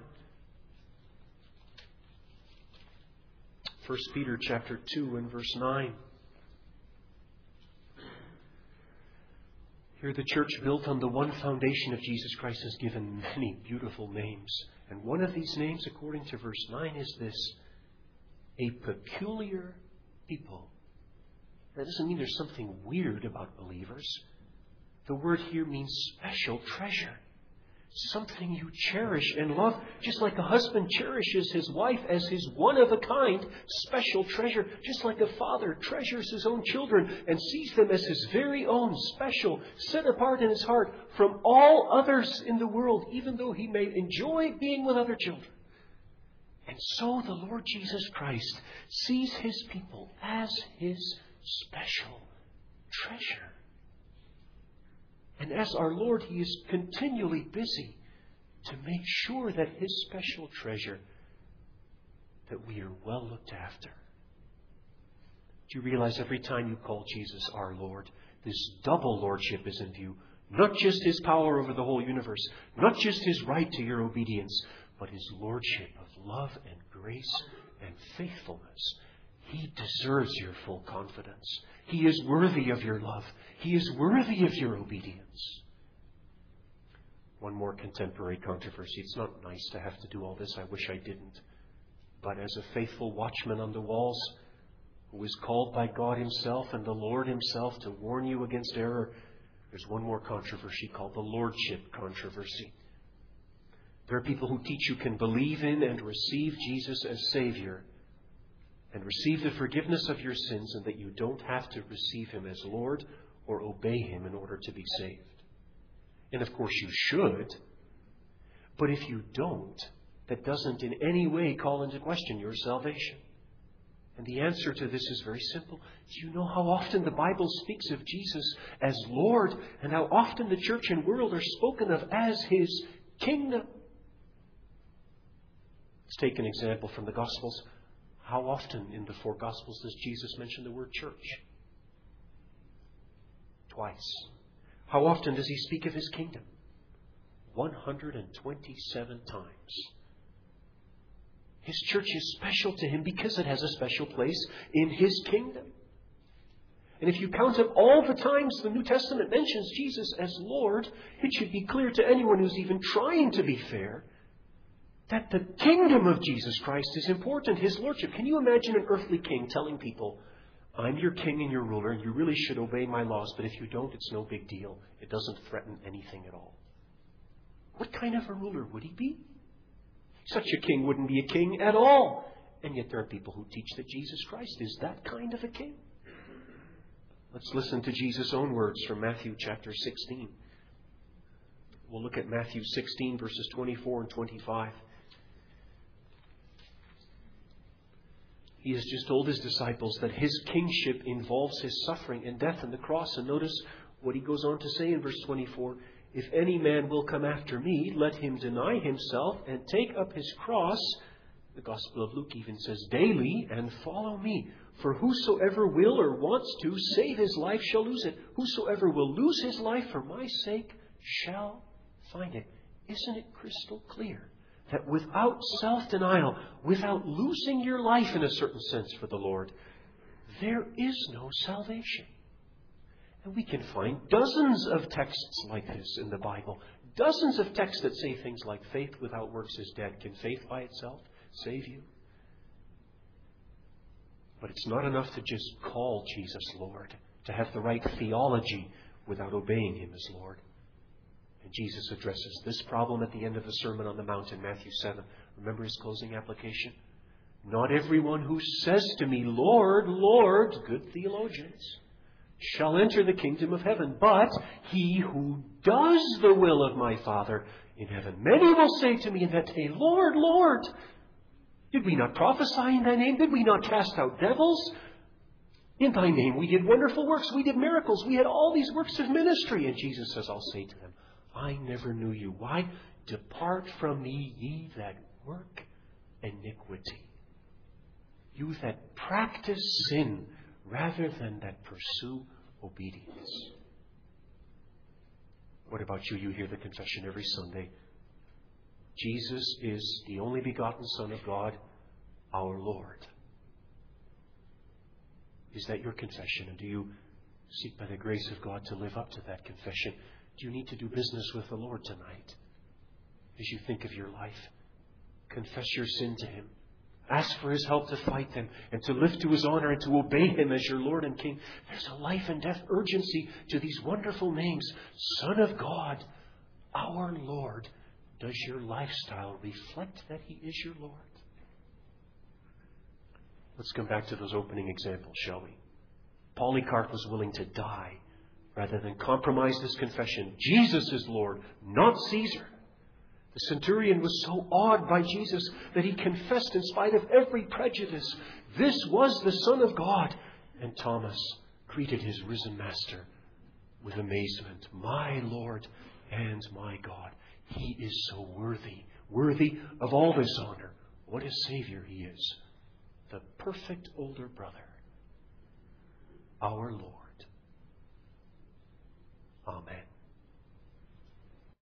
Speaker 1: First Peter chapter two and verse nine. Here the church, built on the one foundation of Jesus Christ, has given many beautiful names. And one of these names, according to verse nine, is this: a peculiar people. That doesn't mean there's something weird about believers. The word here means special treasure. Something you cherish and love, just like a husband cherishes his wife as his one-of-a-kind special treasure, just like a father treasures his own children and sees them as his very own special, set apart in his heart from all others in the world, even though he may enjoy being with other children. And so the Lord Jesus Christ sees his people as his special treasure. And as our Lord, he is continually busy to make sure that his special treasure, that we are well looked after. Do you realize every time you call Jesus our Lord, this double lordship is in view? Not just his power over the whole universe, not just his right to your obedience, but his lordship of love and grace and faithfulness. He deserves your full confidence. He is worthy of your love. He is worthy of your obedience. One more contemporary controversy. It's not nice to have to do all this. I wish I didn't. But as a faithful watchman on the walls, who is called by God himself and the Lord himself to warn you against error, there's one more controversy called the lordship controversy. There are people who teach you can believe in and receive Jesus as Savior and receive the forgiveness of your sins, and that you don't have to receive him as Lord or obey him in order to be saved. And of course you should. But if you don't, that doesn't in any way call into question your salvation. And the answer to this is very simple. Do you know how often the Bible speaks of Jesus as Lord, and how often the church and world are spoken of as his kingdom? Let's take an example from the Gospels. How often in the four Gospels does Jesus mention the word church? Twice. How often does he speak of his kingdom? one hundred twenty-seven times. His church is special to him because it has a special place in his kingdom. And if you count up all the times the New Testament mentions Jesus as Lord, it should be clear to anyone who's even trying to be fair that the kingdom of Jesus Christ is important, His lordship. Can you imagine an earthly king telling people, I'm your king and your ruler, and you really should obey my laws, but if you don't, it's no big deal. It doesn't threaten anything at all. What kind of a ruler would he be? Such a king wouldn't be a king at all. And yet there are people who teach that Jesus Christ is that kind of a king. Let's listen to Jesus' own words from Matthew chapter sixteen. We'll look at Matthew sixteen, verses twenty-four and twenty-five. He has just told His disciples that His kingship involves His suffering and death on the cross. And notice what He goes on to say in verse twenty-four. If any man will come after me, let him deny himself and take up his cross. The Gospel of Luke even says daily, and follow me. For whosoever will or wants to save his life shall lose it. Whosoever will lose his life for my sake shall find it. Isn't it crystal clear that without self-denial, without losing your life in a certain sense for the Lord, there is no salvation? And we can find dozens of texts like this in the Bible. Dozens of texts that say things like faith without works is dead. Can faith by itself save you? But it's not enough to just call Jesus Lord, to have the right theology without obeying Him as Lord. And Jesus addresses this problem at the end of the Sermon on the Mount in Matthew seven. Remember His closing application? Not everyone who says to me, Lord, Lord, good theologians, shall enter the kingdom of heaven, but he who does the will of my Father in heaven. Many will say to me in that day, Lord, Lord, did we not prophesy in thy name? Did we not cast out devils? In thy name we did wonderful works. We did miracles. We had all these works of ministry. And Jesus says, I'll say to them, I never knew you. Why? Depart from me, ye that work iniquity. You that practice sin rather than that pursue obedience. What about you? You hear the confession every Sunday. Jesus is the only begotten Son of God, our Lord. Is that your confession? And do you seek by the grace of God to live up to that confession? Do you need to do business with the Lord tonight? As you think of your life, confess your sin to Him. Ask for His help to fight them and to live to His honor and to obey Him as your Lord and King. There's a life and death urgency to these wonderful names. Son of God, our Lord. Does your lifestyle reflect that He is your Lord? Let's come back to those opening examples, shall we? Polycarp was willing to die rather than compromise this confession. Jesus is Lord, not Caesar. The centurion was so awed by Jesus that he confessed in spite of every prejudice, this was the Son of God. And Thomas greeted his risen Master with amazement. My Lord and my God. He is so worthy, worthy of all this honor. What a Savior He is. The perfect older brother, our Lord. Amen.